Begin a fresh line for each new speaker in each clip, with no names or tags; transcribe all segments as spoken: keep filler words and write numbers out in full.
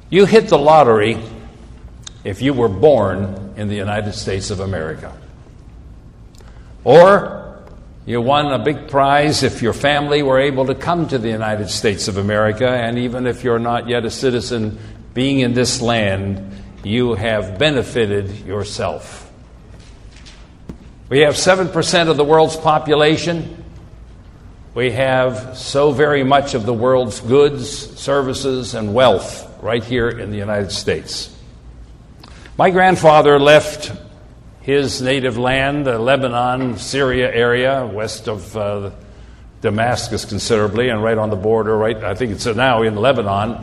You hit the lottery if you were born in the United States of America. Or you won a big prize if your family were able to come to the United States of America, and even if you're not yet a citizen, being in this land, you have benefited yourself. We have seven percent of the world's population. We have so very much of the world's goods, services, and wealth right here in the United States. My grandfather left his native land, the Lebanon, Syria area, west of uh, Damascus considerably, and right on the border, right, I think it's now in Lebanon.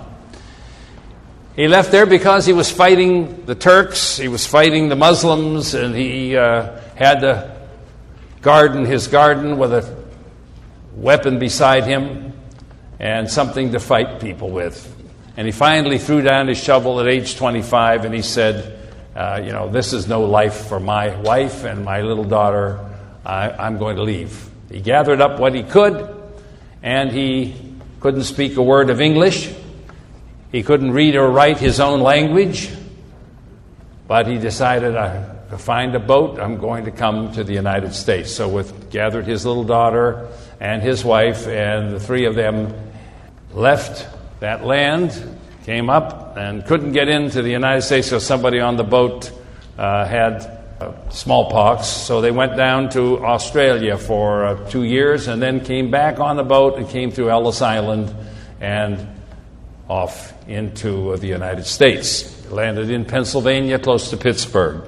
He left there because he was fighting the Turks, he was fighting the Muslims, and he uh, had to garden his garden with a weapon beside him and something to fight people with. And he finally threw down his shovel at age twenty-five, and he said, uh, you know, this is no life for my wife and my little daughter. I, I'm going to leave. He gathered up what he could, and he couldn't speak a word of English. He couldn't read or write his own language, but he decided, uh, to find a boat, I'm going to come to the United States. So with gathered his little daughter and his wife, and the three of them left that land, came up, and couldn't get into the United States because somebody on the boat uh, had uh, smallpox. So they went down to Australia for uh, two years and then came back on the boat and came through Ellis Island and off into uh, the United States. Landed in Pennsylvania, close to Pittsburgh.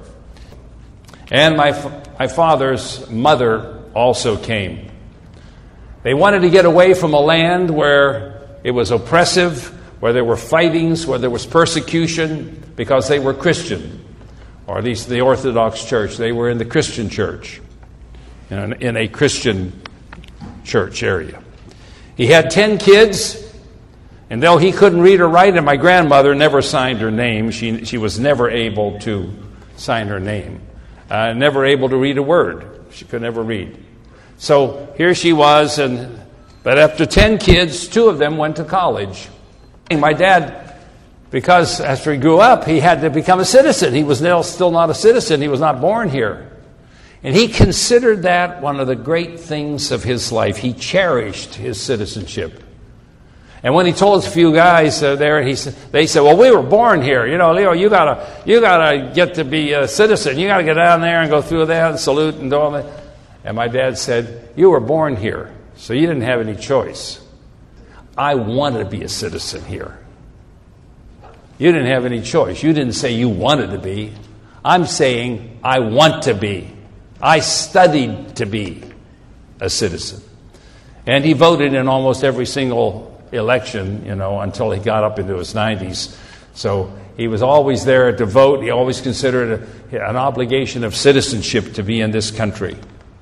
And my, my father's mother also came. They wanted to get away from a land where it was oppressive, where there were fightings, where there was persecution, because they were Christian, or at least the Orthodox Church. They were in the Christian church, in, in a Christian church area. He had ten kids, and though he couldn't read or write, and my grandmother never signed her name, she, she was never able to sign her name, uh, never able to read a word. She could never read. So here she was, and but after ten kids, two of them went to college. And my dad, because after he grew up, he had to become a citizen. He was still not a citizen. He was not born here. And he considered that one of the great things of his life. He cherished his citizenship. And when he told a few guys uh, there, he said, they said, well, we were born here. You know, Leo, you gotta, you gotta get to be a citizen. You gotta get down there and go through that and salute and do all that. And my dad said, you were born here, so you didn't have any choice. I wanted to be a citizen here. You didn't have any choice. You didn't say you wanted to be. I'm saying I want to be. I studied to be a citizen. And he voted in almost every single election, you know, until he got up into his nineties. So he was always there to vote. He always considered it an obligation of citizenship to be in this country.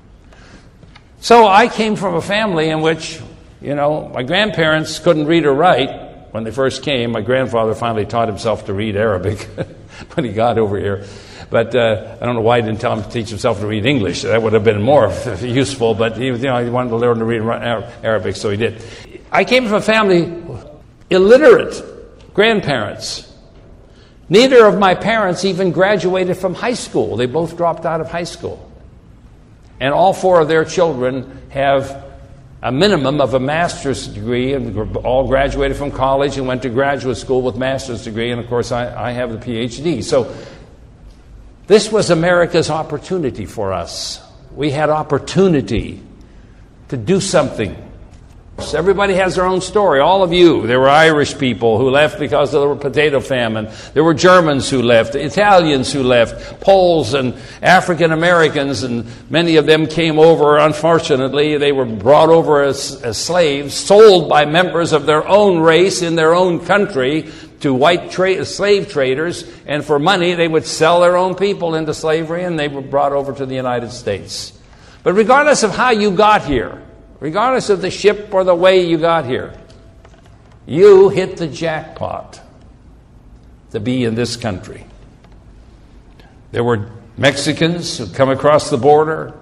So I came from a family in which, you know, my grandparents couldn't read or write when they first came. My grandfather finally taught himself to read Arabic when he got over here. But uh, I don't know why I didn't tell him to teach himself to read English. That would have been more useful, but he, you know, he wanted to learn to read Arabic, so he did. I came from a family, illiterate grandparents. Neither of my parents even graduated from high school. They both dropped out of high school. And all four of their children have a minimum of a master's degree, and all graduated from college and went to graduate school with master's degree, and of course I, I have the P H D. So this was America's opportunity for us. We had opportunity to do something. So everybody has their own story. All of you. There were Irish people who left because of the potato famine. There were Germans who left, Italians who left, Poles and African Americans, and many of them came over. Unfortunately, they were brought over as, as slaves, sold by members of their own race in their own country to white tra- slave traders, and for money they would sell their own people into slavery, and they were brought over to the United States. But regardless of how you got here, regardless of the ship or the way you got here, you hit the jackpot to be in this country. There were Mexicans who come across the border.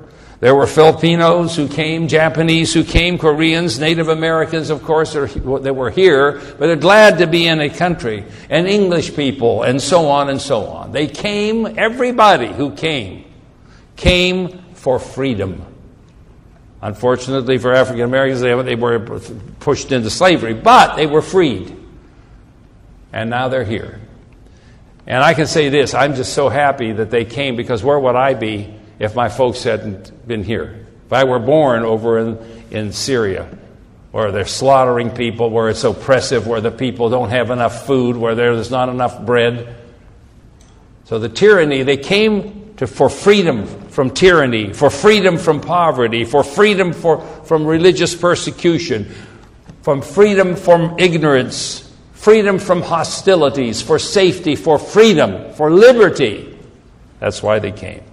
There were Filipinos who came, Japanese who came, Koreans, Native Americans, of course, that were here, but they're glad to be in a country, and English people, and so on and so on. They came, everybody who came, came for freedom. Unfortunately for African Americans, they, they were pushed into slavery, but they were freed. And now they're here. And I can say this, I'm just so happy that they came, because where would I be if my folks hadn't been here? If I were born over in, in Syria, where they're slaughtering people, where it's oppressive, where the people don't have enough food, where there's not enough bread. So the tyranny, they came to, for freedom from tyranny, for freedom from poverty, for freedom for, from religious persecution, from freedom from ignorance, freedom from hostilities, for safety, for freedom, for liberty. That's why they came.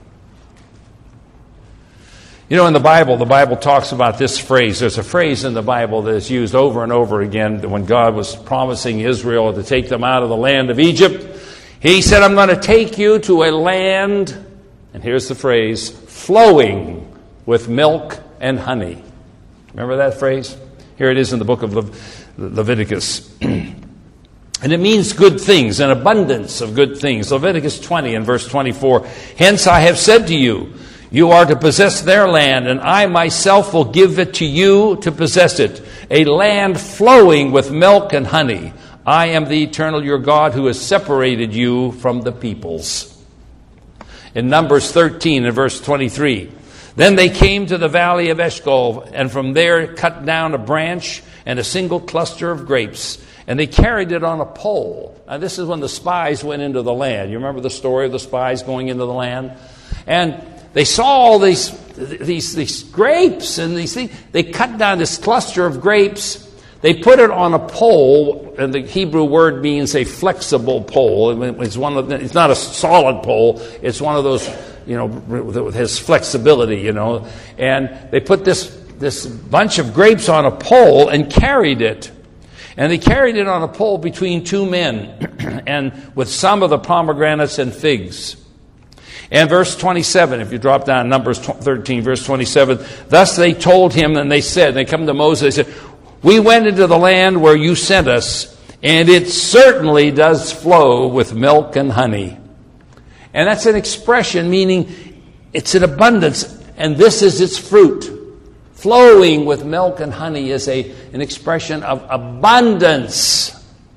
You know, in the Bible, the Bible talks about this phrase. There's a phrase in the Bible that is used over and over again when God was promising Israel to take them out of the land of Egypt. He said, I'm going to take you to a land, and here's the phrase, flowing with milk and honey. Remember that phrase? Here it is in the book of Le- Leviticus. And it means good things, an abundance of good things. Leviticus twenty and verse twenty-four. Hence I have said to you, you are to possess their land, and I myself will give it to you to possess it, a land flowing with milk and honey. I am the eternal your God who has separated you from the peoples. In Numbers thirteen and verse twenty-three, then they came to the valley of Eshcol, and from there cut down a branch and a single cluster of grapes, and they carried it on a pole. Now this is when the spies went into the land. You remember the story of the spies going into the land? And they saw all these, these, these grapes and these things. They cut down this cluster of grapes. They put it on a pole, and the Hebrew word means a flexible pole. It's one of the, it's not a solid pole. It's one of those, you know, that has flexibility, you know. And they put this this bunch of grapes on a pole and carried it. And they carried it on a pole between two men, and with some of the pomegranates and figs. And verse twenty-seven, if you drop down Numbers thirteen, verse twenty-seven, thus they told him, and they said, they come to Moses, they said, we went into the land where you sent us, and it certainly does flow with milk and honey. And that's an expression meaning it's an abundance, and this is its fruit. Flowing with milk and honey is a, an expression of abundance.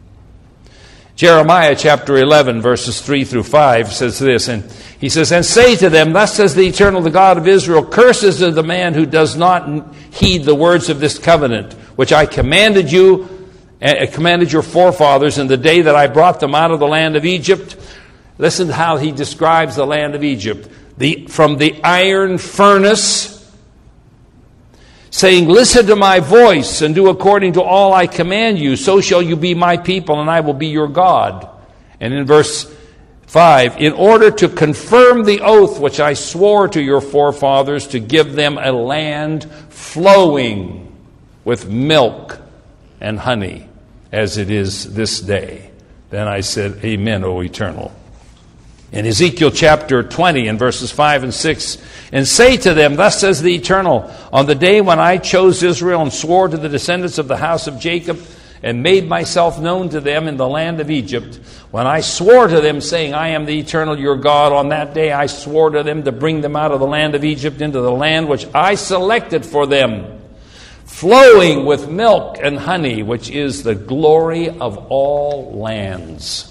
Jeremiah chapter eleven, verses three through five says this, and he says, and say to them, thus says the Eternal, the God of Israel, curses are the man who does not heed the words of this covenant, which I commanded you, uh, commanded your forefathers in the day that I brought them out of the land of Egypt. Listen to how he describes the land of Egypt. The, from the iron furnace, saying, listen to my voice and do according to all I command you. So shall you be my people, and I will be your God. And in verse five, in order to confirm the oath which I swore to your forefathers to give them a land flowing with milk and honey, as it is this day. Then I said, Amen, O Eternal. In Ezekiel chapter twenty and verses five and six, and say to them, thus says the Eternal, on the day when I chose Israel and swore to the descendants of the house of Jacob and made myself known to them in the land of Egypt, when I swore to them, saying, I am the Eternal your God, on that day I swore to them to bring them out of the land of Egypt into the land which I selected for them, flowing with milk and honey, which is the glory of all lands.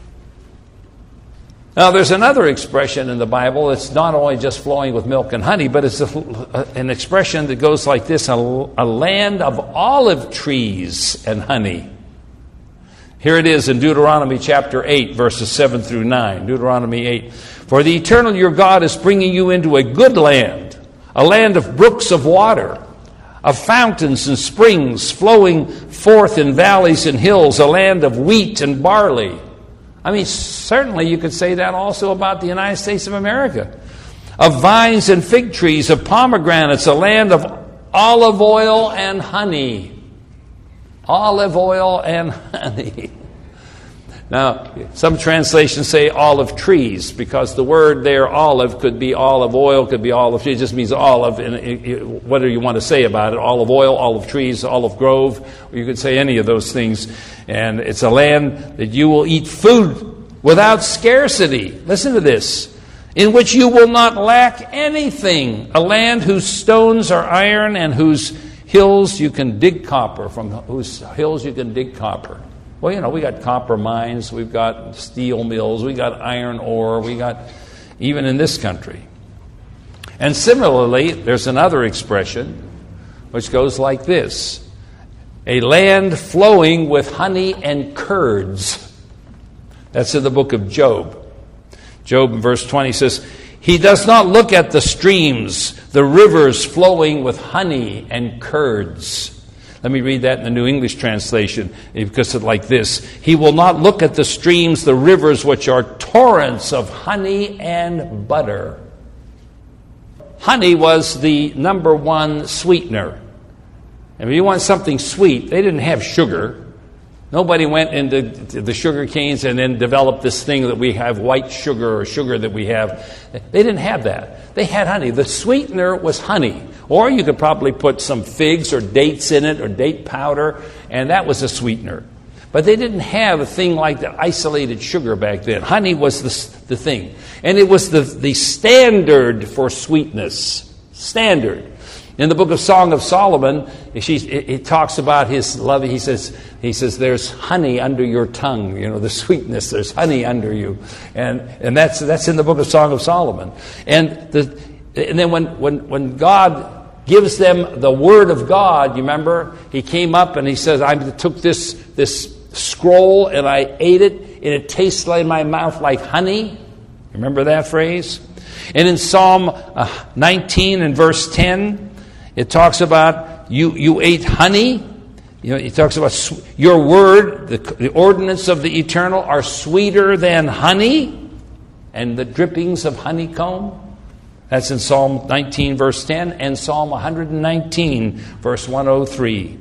Now, there's another expression in the Bible that's not only just flowing with milk and honey, but it's a, an expression that goes like this, a, a land of olive trees and honey. Here it is in Deuteronomy chapter eight, verses seven through nine. Deuteronomy eight. For the Eternal your God is bringing you into a good land, a land of brooks of water, of fountains and springs flowing forth in valleys and hills, a land of wheat and barley. I mean, certainly you could say that also about the United States of America. Of vines and fig trees, of pomegranates, a land of olive oil and honey. Olive oil and honey. Now, some translations say olive trees, because the word there, olive, could be olive oil, could be olive tree. It just means olive, and it, it, whatever you want to say about it, olive oil, olive trees, olive grove, or you could say any of those things. And it's a land that you will eat food without scarcity. Listen to this. In which you will not lack anything. A land whose stones are iron and whose hills you can dig copper, from whose hills you can dig copper. Well, you know, we got copper mines, we've got steel mills, we got iron ore, we got, even in this country. And similarly, there's another expression which goes like this: a land flowing with honey and curds. That's in the book of Job. Job in verse twenty says, he does not look at the streams, the rivers flowing with honey and curds. Let me read that in the New English translation, because it's like this. He will not look at the streams, the rivers, which are torrents of honey and butter. Honey was the number one sweetener. And if you want something sweet, they didn't have sugar. Nobody went into the sugar canes and then developed this thing that we have, white sugar or sugar that we have. They didn't have that. They had honey. The sweetener was honey. Or you could probably put some figs or dates in it, or date powder, and that was a sweetener. But they didn't have a thing like the isolated sugar back then. Honey was the, the thing. And it was the, the standard for sweetness. Standard. In the book of Song of Solomon, she, it, it talks about his love. He says, he says, there's honey under your tongue. You know, the sweetness, there's honey under you. And and that's that's in the book of Song of Solomon. And the and then when, when, when God gives them the word of God, you remember, he came up and he says, I took this, this scroll and I ate it, and it tastes in my mouth like honey. Remember that phrase? And in Psalm uh, nineteen and verse ten, it talks about you, you ate honey. You know, it talks about sw- your word, the, the ordinance of the eternal are sweeter than honey, and the drippings of honeycomb. That's in Psalm nineteen, verse ten, and Psalm one nineteen, verse one oh three.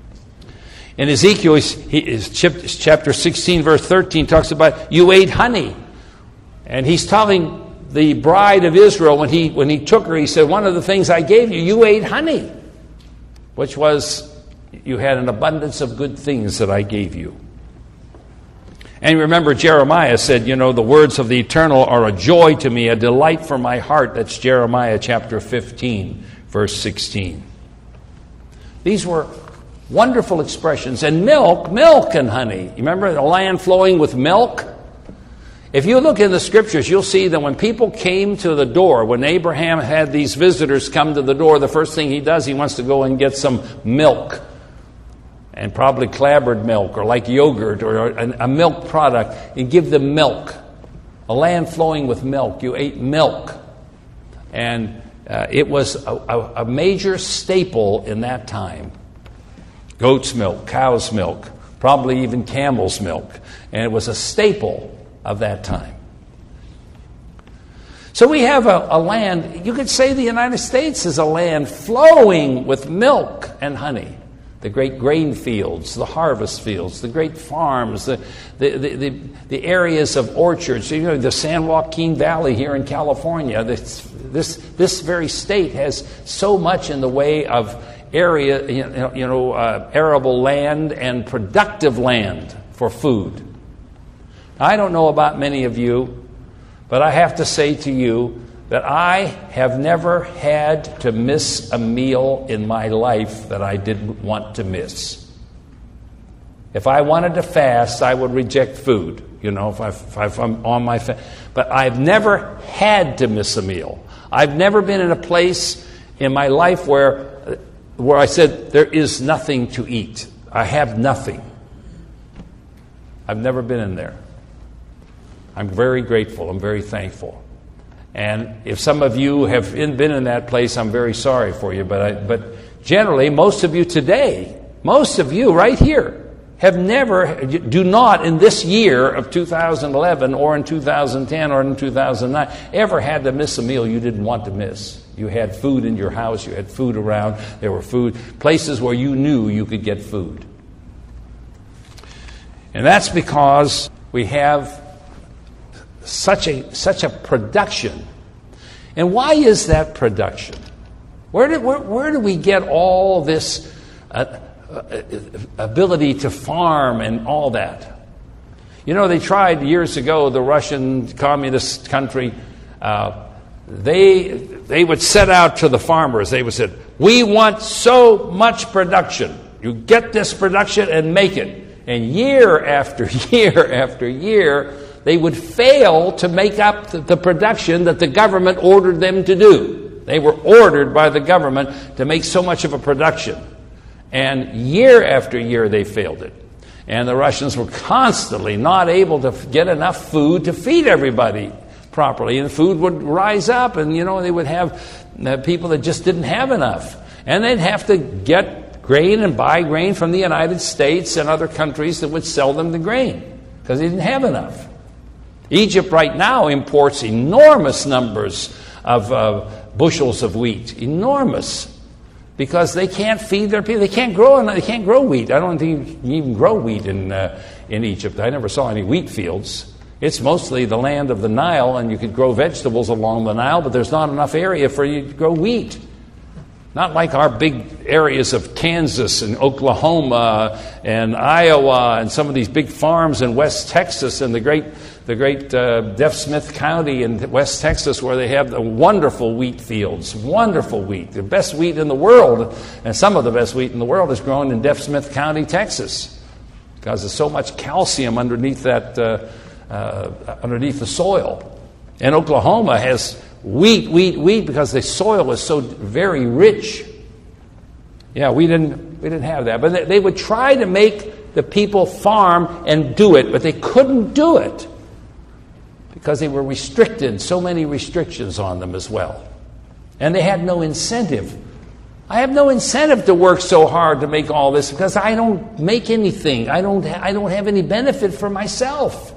In Ezekiel, he, chapter sixteen, verse thirteen, talks about you ate honey. And he's telling the bride of Israel, when he when he took her, he said, one of the things I gave you, you ate honey, which was, you had an abundance of good things that I gave you. And remember, Jeremiah said, you know, the words of the eternal are a joy to me, a delight for my heart. That's Jeremiah chapter fifteen, verse sixteen. These were wonderful expressions. And milk, milk and honey. You remember the land flowing with milk? If you look in the scriptures, you'll see that when people came to the door, when Abraham had these visitors come to the door, the first thing he does, he wants to go and get some milk. And probably clabbered milk, or like yogurt, or a, a milk product, and give them milk. A land flowing with milk. You ate milk. And uh, it was a, a, a major staple in that time. Goat's milk, cow's milk, probably even camel's milk. And it was a staple of that time. So we have a, a land, you could say the United States is a land flowing with milk and honey. The great grain fields, the harvest fields, the great farms, the the, the, the, the areas of orchards, you know, the San Joaquin Valley here in California. This, this, this very state has so much in the way of area, you know, you know uh, arable land and productive land for food. I don't know about many of you, but I have to say to you that I have never had to miss a meal in my life that I didn't want to miss. If I wanted to fast, I would reject food, you know, if, I, if I'm on my fast. But I've never had to miss a meal. I've never been in a place in my life where, where I said, there is nothing to eat. I have nothing. I've never been in there. I'm very grateful. I'm very thankful. And if some of you have been in that place, I'm very sorry for you. But I, but generally, most of you today, most of you right here, have never, do not in this year of two thousand eleven or in two thousand ten or in two thousand nine, ever had to miss a meal you didn't want to miss. You had food in your house. You had food around. There were food, places where you knew you could get food. And that's because We have such a such a production. And why is that production? Where did where, where do we get all this uh, uh, ability to farm and all that? You know, they tried years ago, the Russian communist country, uh, they they would set out to the farmers. They would say, "We want so much production. You get this production and make it." And year after year after year, they would fail to make up the, the production that the government ordered them to do. They were ordered by the government to make so much of a production. And year after year, they failed it. And the Russians were constantly not able to get enough food to feed everybody properly. And food would rise up, and, you know, they would have uh, people that just didn't have enough. And they'd have to get grain and buy grain from the United States and other countries that would sell them the grain because they didn't have enough. Egypt right now imports enormous numbers of uh, bushels of wheat, enormous, because they can't feed their people. They can't grow. They can't grow wheat. I don't think you can even grow wheat in uh, in Egypt. I never saw any wheat fields. It's mostly the land of the Nile, and you could grow vegetables along the Nile, but there's not enough area for you to grow wheat. Not like our big areas of Kansas and Oklahoma and Iowa and some of these big farms in West Texas and the great the great uh, Deaf Smith County in West Texas, where they have the wonderful wheat fields, wonderful wheat, the best wheat in the world, and some of the best wheat in the world is grown in Deaf Smith County, Texas, because there's so much calcium underneath that uh, uh, underneath the soil. And Oklahoma has wheat, wheat, wheat, because the soil is so very rich. Yeah, we didn't we didn't have that. But they, they would try to make the people farm and do it, but they couldn't do it because they were restricted, so many restrictions on them as well. And they had no incentive. I have no incentive to work so hard to make all this because I don't make anything. I don't ha- I don't have any benefit for myself.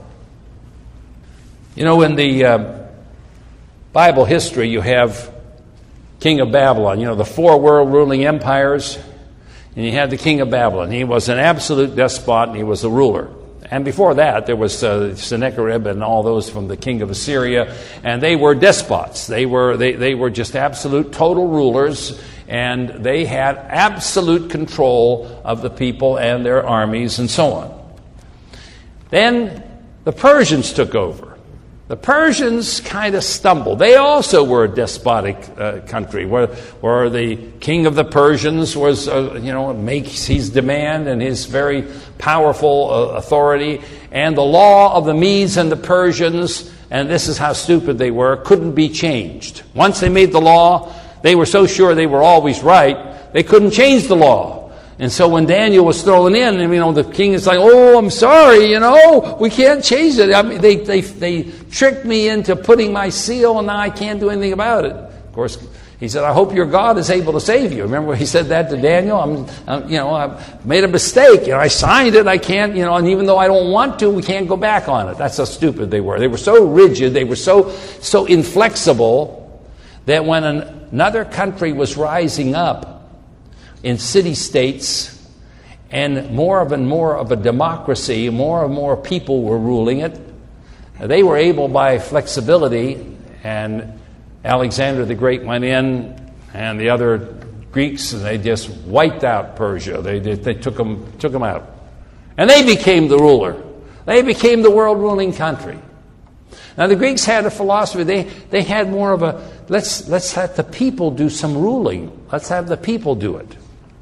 You know, in the uh, Bible history, you have King of Babylon, you know, the four world ruling empires, and you had the King of Babylon. He was an absolute despot, and he was a ruler. And before that, there was uh, Sennacherib and all those from the king of Assyria, and they were despots. They were they, they were just absolute, total rulers, and they had absolute control of the people and their armies and so on. Then the Persians took over. The Persians kind of stumbled. They also were a despotic uh, country, where where the king of the Persians was, uh, you know, makes his demand and his very powerful uh, authority, and the law of the Medes and the Persians, and this is how stupid they were, couldn't be changed. Once they made the law, they were so sure they were always right, they couldn't change the law. And so when Daniel was thrown in, and, you know, the king is like, "Oh, I'm sorry, you know, we can't change it. I mean, they they they tricked me into putting my seal, and now I can't do anything about it." Of course, he said, "I hope your God is able to save you." Remember, he said that to Daniel. I'm, I'm you know, I've made a mistake. You know, I signed it. I can't, you know, and even though I don't want to, we can't go back on it. That's how stupid they were. They were so rigid. They were so so inflexible that when an, another country was rising up in city-states, and more of and more of a democracy, more and more people were ruling it, they were able by flexibility, and Alexander the Great went in, and the other Greeks, and they just wiped out Persia. They they, they took them took them out, and they became the ruler. They became the world-ruling country. Now the Greeks had a philosophy. They they had more of a let's let's let the people do some ruling. Let's have the people do it.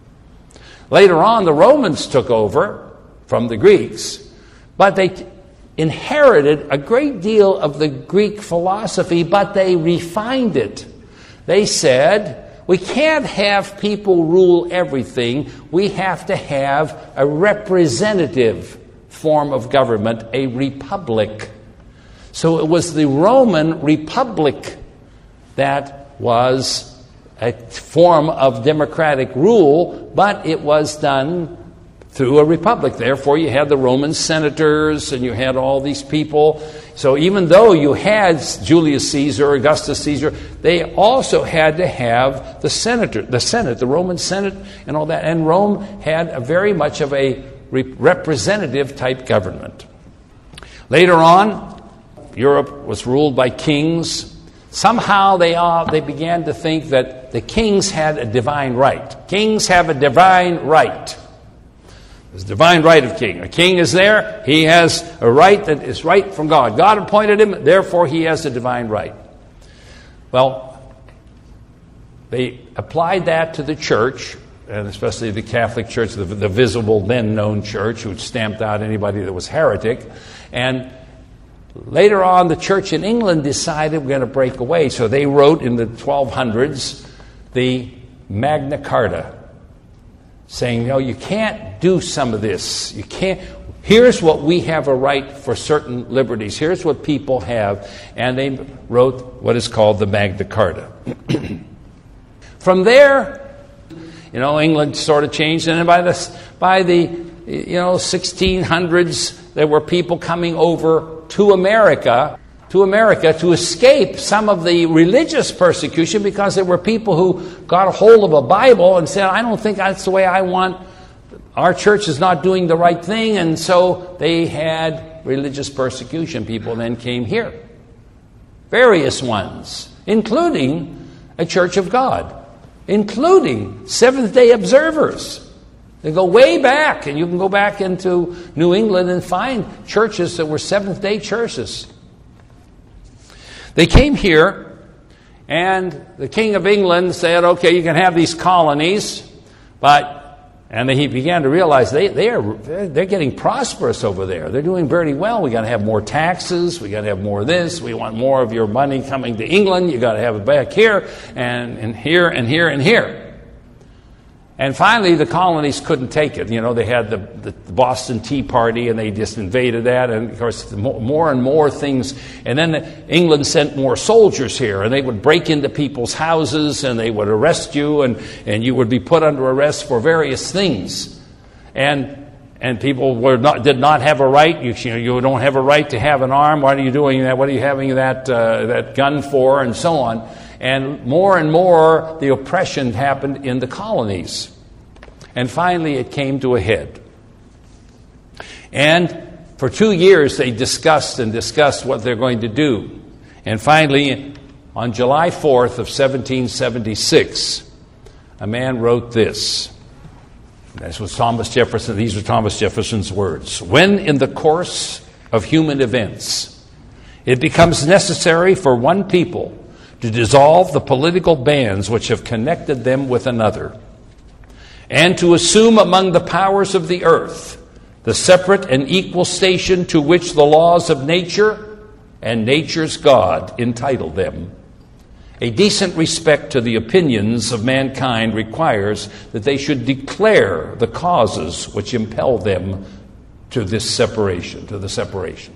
Later on, the Romans took over from the Greeks, but they t- inherited a great deal of the Greek philosophy, but they refined it. They said, we can't have people rule everything. We have to have a representative form of government, a republic. So it was the Roman Republic that was a form of democratic rule, but it was done through a republic. Therefore, you had the Roman senators, and you had all these people. So even though you had Julius Caesar, Augustus Caesar, they also had to have the senator, the Senate, the Roman Senate, and all that. And Rome had a very much of a representative type government. Later on, Europe was ruled by kings. Somehow they all, they began to think that the kings had a divine right. Kings have a divine right. There's a divine right of king. A king is there. He has a right that is right from God. God appointed him, therefore he has a divine right. Well, they applied that to the church, and especially the Catholic Church, the, the visible then known church, which stamped out anybody that was heretic. And later on, the church in England decided we're going to break away. So they wrote in the twelve hundreds the Magna Carta, saying, no, you can't do some of this. You can't. Here's what we have a right for certain liberties. Here's what people have. And they wrote what is called the Magna Carta. From there, you know, England sort of changed. And then by the, by the you know, sixteen hundreds, there were people coming over to America, to America to escape some of the religious persecution, because there were people who got a hold of a Bible and said, I don't think that's the way I want. Our church is not doing the right thing. And so they had religious persecution. People then came here. Various ones, including a Church of God, including Seventh-day observers. They go way back, and you can go back into New England and find churches that were Seventh-day churches. They came here, and the King of England said, okay, you can have these colonies, but, and he began to realize they, they are, they're getting prosperous over there. They're doing very well. We got to have more taxes. We got to have more of this. We want more of your money coming to England. You got to have it back here, and, and here, and here, and here. And finally, the colonies couldn't take it. You know, they had the, the Boston Tea Party, and they just invaded that. And, of course, more and more things. And then England sent more soldiers here, and they would break into people's houses, and they would arrest you, and, and you would be put under arrest for various things. And and people were not did not have a right. You, you know, you don't have a right to have an arm. Why are you doing that? What are you having that uh, that gun for? And so on. And more and more, the oppression happened in the colonies. And finally, it came to a head. And for two years, they discussed and discussed what they're going to do. And finally, on July fourth of seventeen seventy-six, a man wrote this. This was Thomas Jefferson. These are Thomas Jefferson's words. When in the course of human events, it becomes necessary for one people to dissolve the political bands which have connected them with another, and to assume among the powers of the earth the separate and equal station to which the laws of nature and nature's God entitle them. A decent respect to the opinions of mankind requires that they should declare the causes which impel them to this separation, to the separation.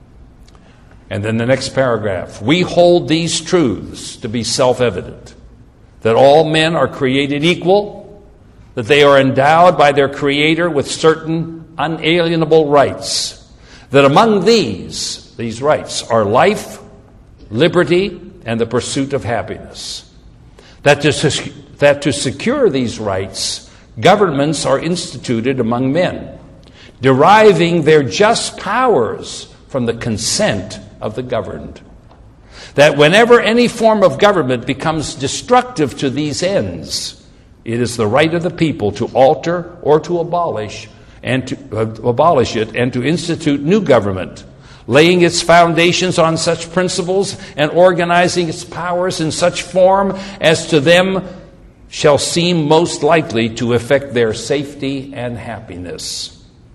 And then the next paragraph, we hold these truths to be self-evident, that all men are created equal, that they are endowed by their Creator with certain unalienable rights, that among these, these rights are life, liberty, and the pursuit of happiness, that to, that to secure these rights, governments are instituted among men, deriving their just powers from the consent of the governed. That whenever any form of government becomes destructive to these ends, it is the right of the people to alter or to abolish and to uh, abolish it and to institute new government, laying its foundations on such principles and organizing its powers in such form as to them shall seem most likely to effect their safety and happiness.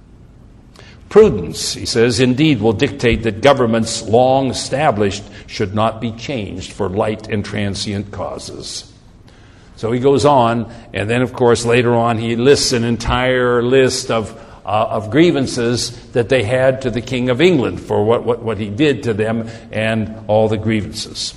Prudence, he says, indeed will dictate that governments long established should not be changed for light and transient causes. So he goes on, and then, of course, later on he lists an entire list of uh, of grievances that they had to the King of England for what, what, what he did to them and all the grievances.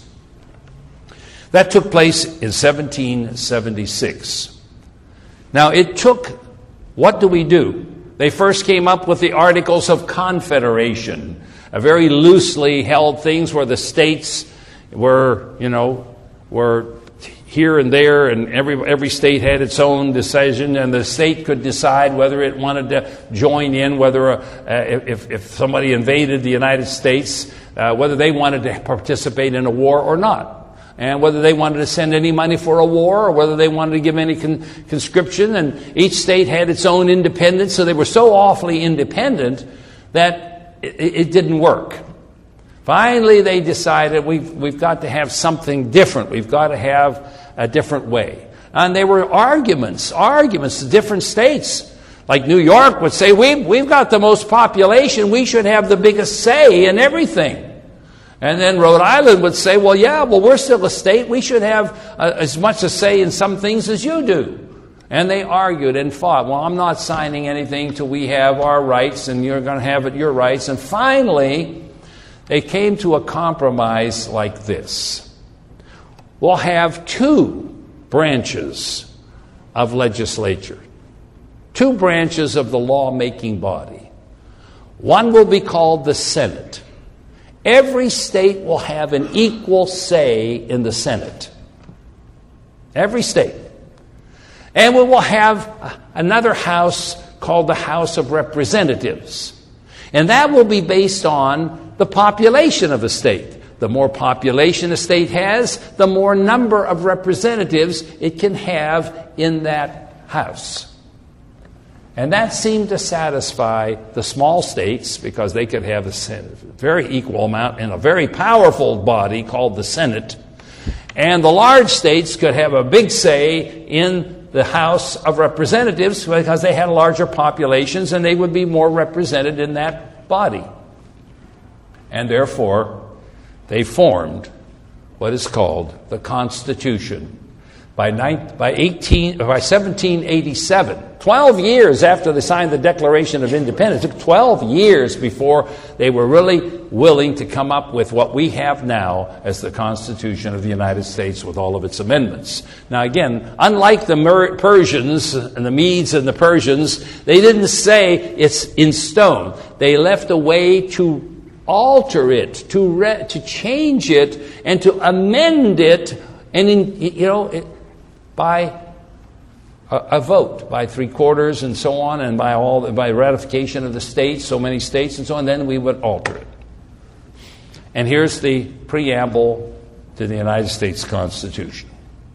That took place in seventeen seventy-six. Now, it took, what do we do? They first came up with the Articles of Confederation, a very loosely held things where the states were, you know, were here and there, and every every state had its own decision, and the state could decide whether it wanted to join in, whether uh, if, if somebody invaded the United States, uh, whether they wanted to participate in a war or not, and whether they wanted to send any money for a war, or whether they wanted to give any con- conscription. And each state had its own independence, so they were so awfully independent that it, it didn't work. Finally, they decided we've, we've got to have something different. We've got to have a different way. And there were arguments, arguments to different states. Like New York would say, we've, we've got the most population. We should have the biggest say in everything. And then Rhode Island would say, well, yeah, well, we're still a state. We should have uh, as much a say in some things as you do. And they argued and fought. Well, I'm not signing anything till we have our rights, and you're going to have it your rights. And finally, they came to a compromise like this. We'll have two branches of legislature, two branches of the law-making body. One will be called the Senate. Every state will have an equal say in the Senate. Every state. And we will have another house called the House of Representatives. And that will be based on the population of a state. The more population a state has, the more number of representatives it can have in that house. And that seemed to satisfy the small states, because they could have a very equal amount in a very powerful body called the Senate. And the large states could have a big say in the House of Representatives because they had larger populations and they would be more represented in that body. And therefore, they formed what is called the Constitution. By, nine, by, eighteen, by seventeen eighty-seven, twelve years after they signed the Declaration of Independence, it took twelve years before they were really willing to come up with what we have now as the Constitution of the United States with all of its amendments. Now again, unlike the Mer- Persians and the Medes and the Persians, they didn't say it's in stone. They left a way to alter it, to re- to change it, and to amend it, and in, you know, it, by a, a vote, by three quarters and so on, and by all by ratification of the states, so many states and so on, then we would alter it. And here's the preamble to the United States Constitution.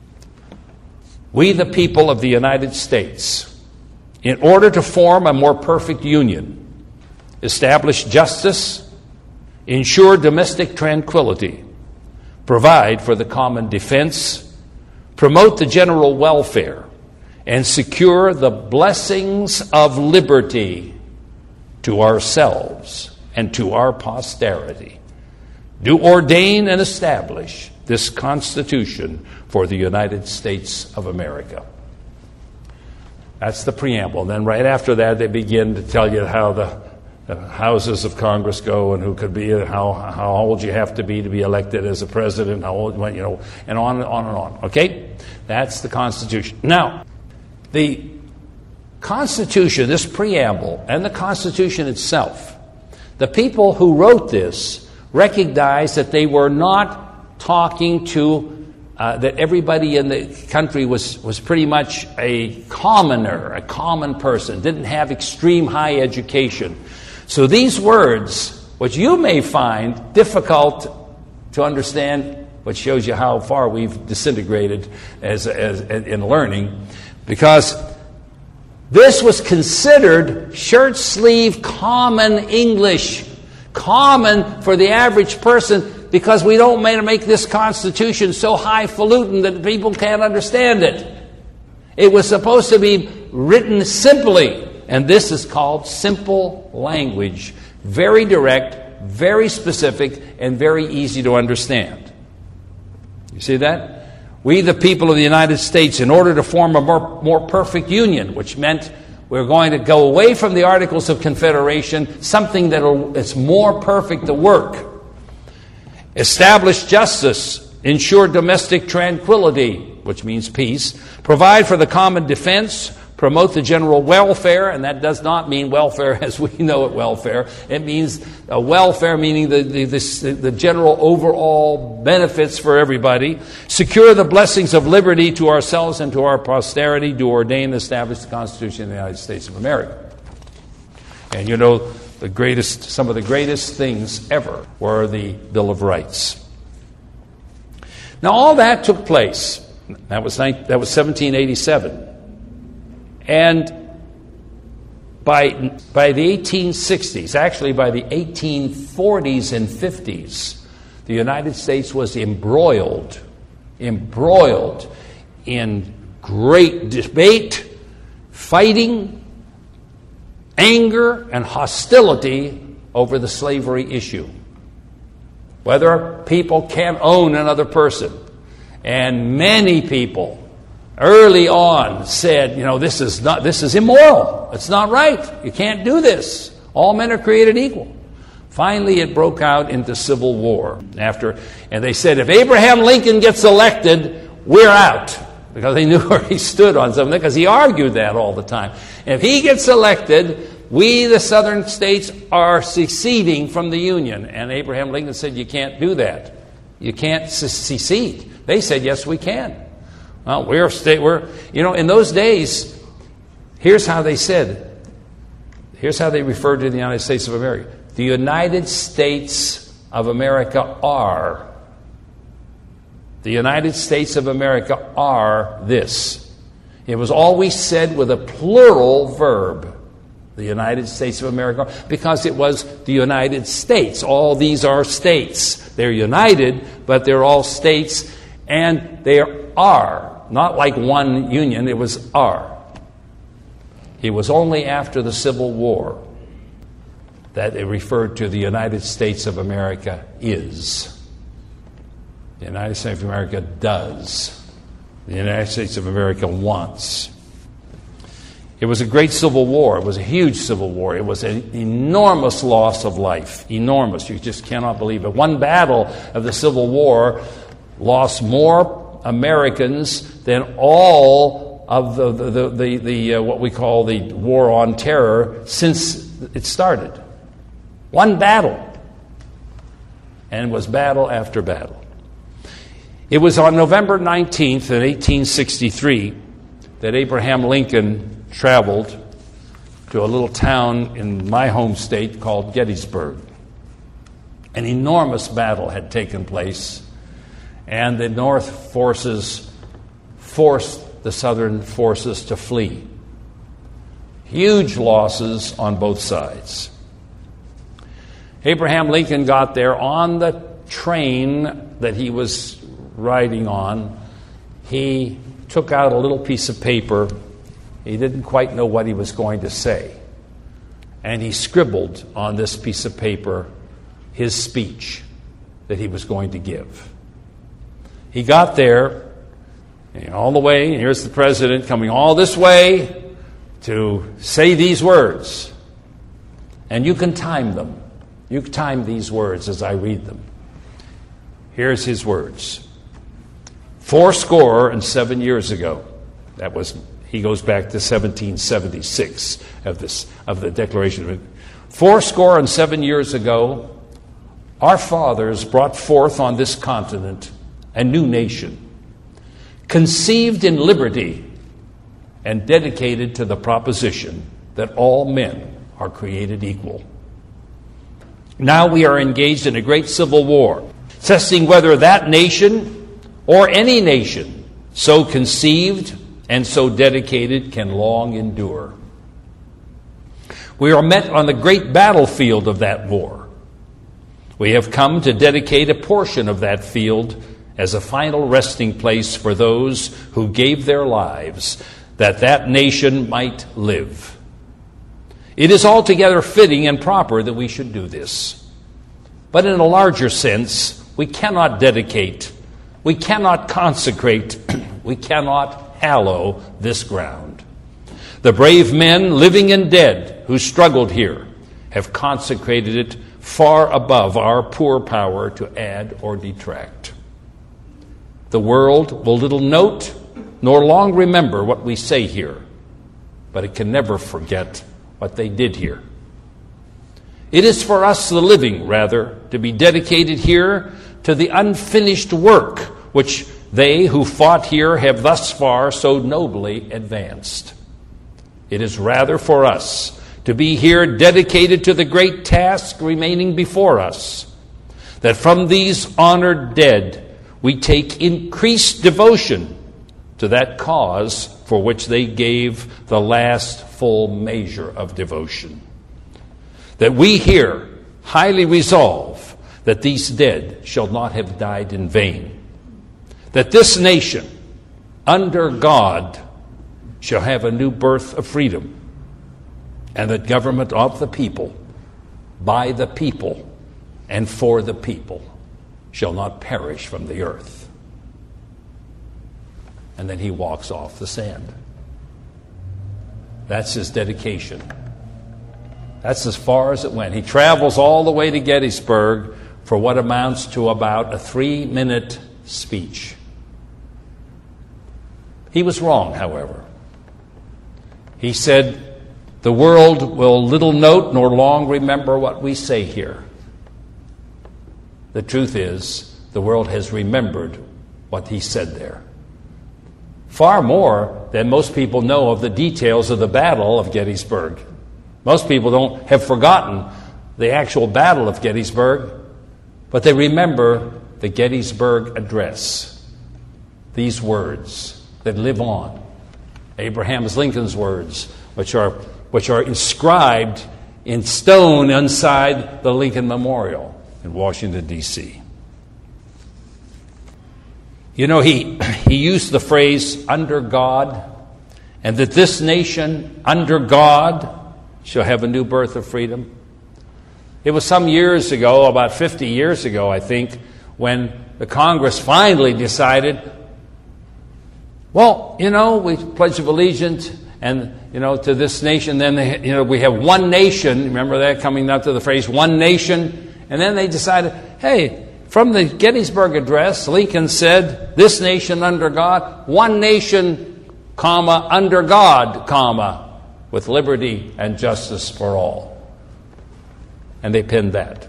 We, the people of the United States, in order to form a more perfect union, establish justice, ensure domestic tranquility, provide for the common defense, promote the general welfare, and secure the blessings of liberty to ourselves and to our posterity, do ordain and establish this Constitution for the United States of America. That's the preamble. Then right after that, they begin to tell you how the The houses of Congress go, and who could be, how how old you have to be to be elected as a president, how old, you know, and on and on and on. Okay, that's the Constitution. Now, the Constitution, this preamble, and the Constitution itself, the people who wrote this recognized that they were not talking to uh, that everybody in the country was was pretty much a commoner, a common person, didn't have extreme high education. So these words, which you may find difficult to understand, which shows you how far we've disintegrated as, as, as in learning, because this was considered shirt-sleeve common English, common for the average person, because we don't want to make this Constitution so highfalutin that people can't understand it. It was supposed to be written simply. And this is called simple language. Very direct, very specific, and very easy to understand. You see that? We, the people of the United States, in order to form a more, more perfect union, which meant we're going to go away from the Articles of Confederation, something that is more perfect to work. Establish justice, ensure domestic tranquility, which means peace, provide for the common defense, promote the general welfare, and that does not mean welfare as we know it, welfare. It means uh, welfare, meaning the, the, the, the general overall benefits for everybody. Secure the blessings of liberty to ourselves and to our posterity, to ordain and establish the Constitution of the United States of America. And you know, the greatest, some of the greatest things ever were the Bill of Rights. Now, all that took place. That was, that was seventeen eighty-seven. And by, by the eighteen sixties, actually by the eighteen forties and fifties, the United States was embroiled, embroiled in great debate, fighting, anger, and hostility over the slavery issue. Whether people can own another person. And many people early on said, you know, this is not, this is immoral. It's not right. You can't do this. All men are created equal. Finally, it broke out into civil war after, and they said, if Abraham Lincoln gets elected, we're out. Because they knew where he stood on something, because he argued that all the time. If he gets elected, we, the southern states, are seceding from the Union. And Abraham Lincoln said, you can't do that. You can't secede. They said, yes, we can. Well, we're, we're, you know, in those days, here's how they said, here's how they referred to the United States of America. The United States of America are. The United States of America are this. It was always said with a plural verb. The United States of America, because it was the United States. All these are states. They're united, but they're all states, and they are. Not like one union, it was are. It was only after the Civil War that it referred to the United States of America is. The United States of America does. The United States of America wants. It was a great civil war. It was a huge civil war. It was an enormous loss of life. Enormous. You just cannot believe it. One battle of the Civil War lost more Americans than all of the, the, the, the, the uh, what we call the War on Terror since it started. One battle. And it was battle after battle. It was on November nineteenth in eighteen sixty-three that Abraham Lincoln traveled to a little town in my home state called Gettysburg. An enormous battle had taken place, and the North forces forced the Southern forces to flee. Huge losses on both sides. Abraham Lincoln got there on the train that he was riding on. He took out a little piece of paper. He didn't quite know what he was going to say. And he scribbled on this piece of paper his speech that he was going to give. He got there, you know, all the way, and here's the president coming all this way to say these words. And you can time them. You can time these words as I read them. Here's his words. Four score and seven years ago, that was He goes back to seventeen seventy-six of this of the Declaration of Independence. Four score and seven years ago, our fathers brought forth on this continent a new nation, conceived in liberty and dedicated to the proposition that all men are created equal. Now we are engaged in a great civil war, testing whether that nation or any nation so conceived and so dedicated can long endure. We are met on the great battlefield of that war. We have come to dedicate a portion of that field as a final resting place for those who gave their lives that that nation might live. It is altogether fitting and proper that we should do this. But in a larger sense, we cannot dedicate, we cannot consecrate, we cannot hallow this ground. The brave men, living and dead, who struggled here have consecrated it far above our poor power to add or detract. The world will little note nor long remember what we say here, but it can never forget what they did here. It is for us, the living, rather, to be dedicated here to the unfinished work which they who fought here have thus far so nobly advanced. It is rather for us to be here dedicated to the great task remaining before us, that from these honored dead we take increased devotion to that cause for which they gave the last full measure of devotion. That we here highly resolve that these dead shall not have died in vain, that this nation, under God, shall have a new birth of freedom, and that government of the people, by the people, and for the people, shall not perish from the earth. And then he walks off the sand. That's his dedication. That's as far as it went. He travels all the way to Gettysburg for what amounts to about a three-minute speech. He was wrong, however. He said, "The world will little note nor long remember what we say here." The truth is, the world has remembered what he said there. Far more than most people know of the details of the Battle of Gettysburg. Most people don't have forgotten the actual Battle of Gettysburg, but they remember the Gettysburg Address. These words that live on. Abraham Lincoln's words, which are which are inscribed in stone inside the Lincoln Memorial in Washington, D C You know, he, he used the phrase, "under God," and that this nation, under God, shall have a new birth of freedom. It was some years ago, about fifty years ago, I think, when the Congress finally decided, well, you know, we pledge of allegiance and, you know, to this nation. Then, they, you know, we have one nation. Remember that, coming up to the phrase, one nation. And then they decided, hey, from the Gettysburg Address, Lincoln said, this nation under God, one nation, comma, under God, comma, with liberty and justice for all. And they pinned that.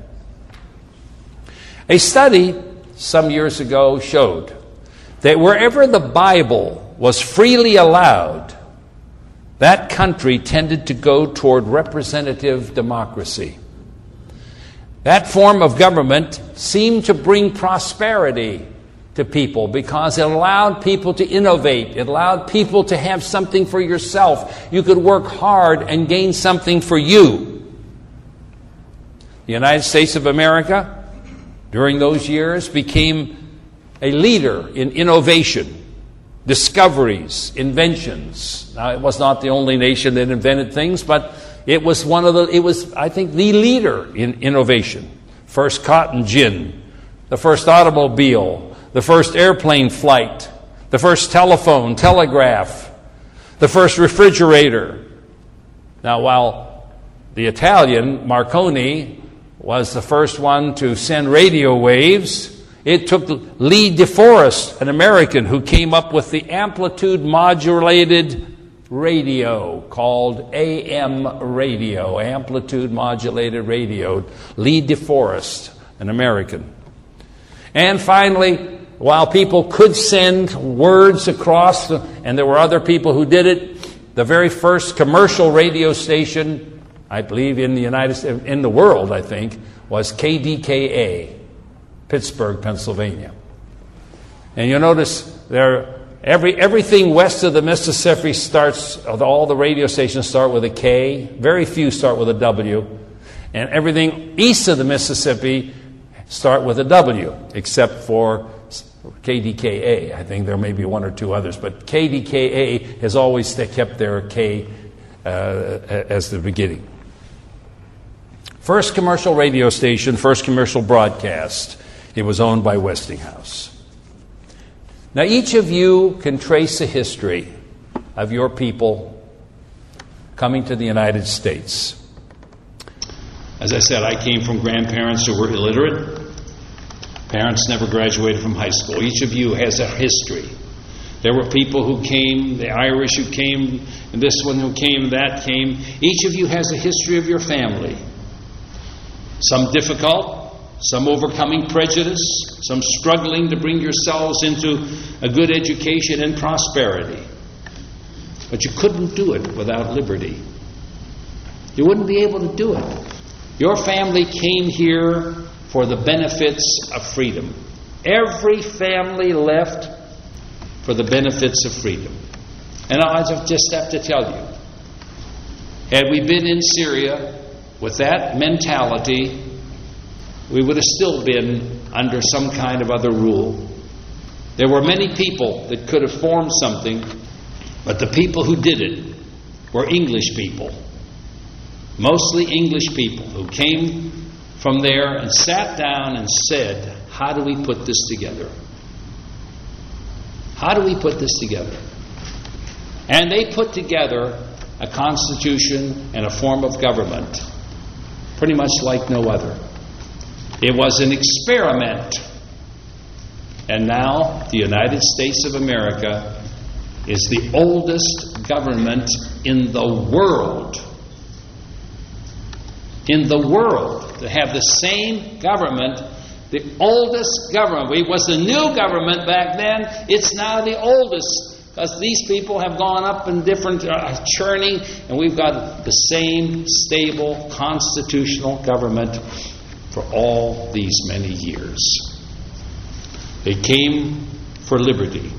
A study some years ago showed that wherever the Bible was freely allowed, that country tended to go toward representative democracy. That form of government seemed to bring prosperity to people because it allowed people to innovate. It allowed people to have something for yourself. You could work hard and gain something for you. The United States of America, during those years, became a leader in innovation, discoveries, inventions. Now, it was not the only nation that invented things, but it was one of the, it was, I think, the leader in innovation. First cotton gin, the first automobile, the first airplane flight, the first telephone, telegraph, the first refrigerator. Now, while the Italian, Marconi, was the first one to send radio waves, it took Lee DeForest, an American, who came up with the amplitude modulated radio called A M radio, amplitude modulated radio. Lee DeForest, an American. And finally, while people could send words across, the, and there were other people who did it, the very first commercial radio station, I believe in the United States, in the world, I think, was K D K A, Pittsburgh, Pennsylvania. And you'll notice there, every everything west of the Mississippi starts, all the radio stations start with a K. Very few start with a W. And everything east of the Mississippi start with a W, except for K D K A. I think there may be one or two others, but K D K A has always kept their K uh, as the beginning. First commercial radio station, first commercial broadcast. It was owned by Westinghouse. Now, each of you can trace the history of your people coming to the United States. As I said, I came from grandparents who were illiterate. Parents never graduated from high school. Each of you has a history There were people who came, the Irish who came, and this one who came, that came. Each of you has a history of your family. Some difficult, some overcoming prejudice, some struggling to bring yourselves into a good education and prosperity. But you couldn't do it without liberty. You wouldn't be able to do it. Your family came here for the benefits of freedom. Every family left for the benefits of freedom. And I just have to tell you, had we been in Syria with that mentality, we would have still been under some kind of other rule. There were many people that could have formed something, but the people who did it were English people. Mostly English people who came from there and sat down and said, how do we put this together? How do we put this together? And they put together a constitution and a form of government pretty much like no other. It was an experiment. And now the United States of America is the oldest government in the world. In the world. To have the same government, the oldest government. It was the new government back then. It's now the oldest. Because these people have gone up in different uh, churning, and we've got the same stable constitutional government for all these many years. They came for liberty.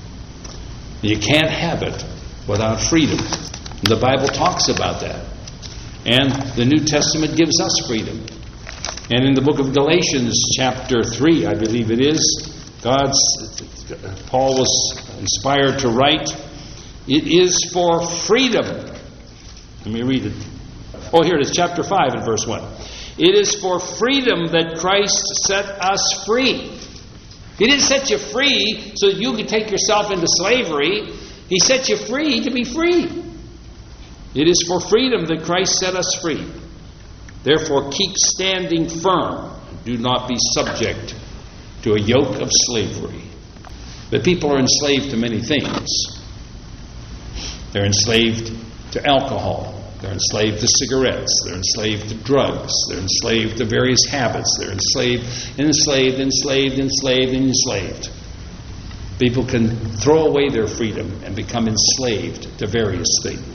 You can't have it without freedom. The Bible talks about that. And the New Testament gives us freedom. And in the book of Galatians, chapter three, I believe it is, God's Paul was inspired to write, it is for freedom. Let me read it. Oh, here it is, chapter five and verse one. It is for freedom that Christ set us free. He didn't set you free so that you could take yourself into slavery. He set you free to be free. It is for freedom that Christ set us free. Therefore, keep standing firm. Do not be subject to a yoke of slavery. But people are enslaved to many things. They're enslaved to alcohol. They're enslaved to cigarettes. They're enslaved to drugs. They're enslaved to various habits. They're enslaved, enslaved, enslaved, enslaved, enslaved. People can throw away their freedom and become enslaved to various things.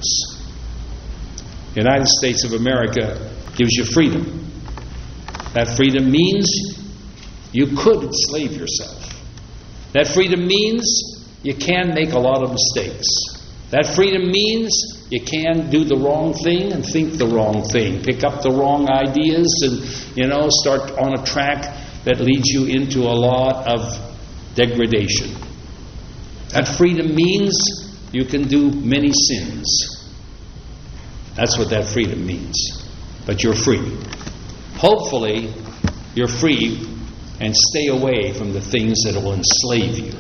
The United States of America gives you freedom. That freedom means you could enslave yourself. That freedom means you can make a lot of mistakes. That freedom means you can do the wrong thing and think the wrong thing. Pick up the wrong ideas and, you know, start on a track that leads you into a lot of degradation. That freedom means you can do many sins. That's what that freedom means. But you're free. Hopefully, you're free and stay away from the things that will enslave you.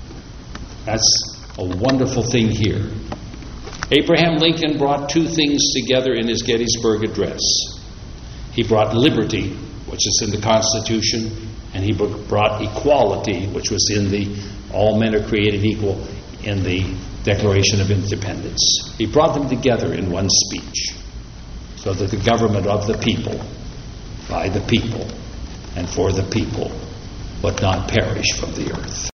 That's a wonderful thing here. Abraham Lincoln brought two things together in his Gettysburg Address. He brought liberty, which is in the Constitution, and he brought equality, which was in the all men are created equal in the Declaration of Independence. He brought them together in one speech, so that the government of the people, by the people, and for the people, would not perish from the earth.